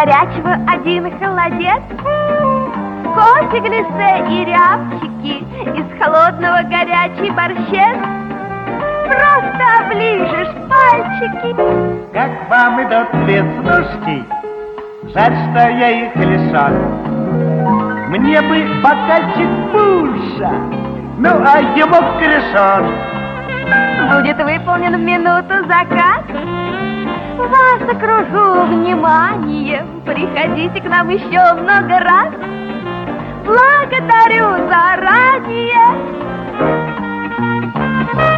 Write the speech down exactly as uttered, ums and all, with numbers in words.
горячего один холодец, кофе, глиссе и рябчики, из холодного горячий борщец. Просто оближешь пальчики. Как вам идут веснушки? Жаль, что я их лишен. Мне бы бокальчик пуша, ну а ему корешон. Будет выполнен в минуту заказ. Вас окружу вниманием. Приходите к нам еще много раз. Благодарю заранее.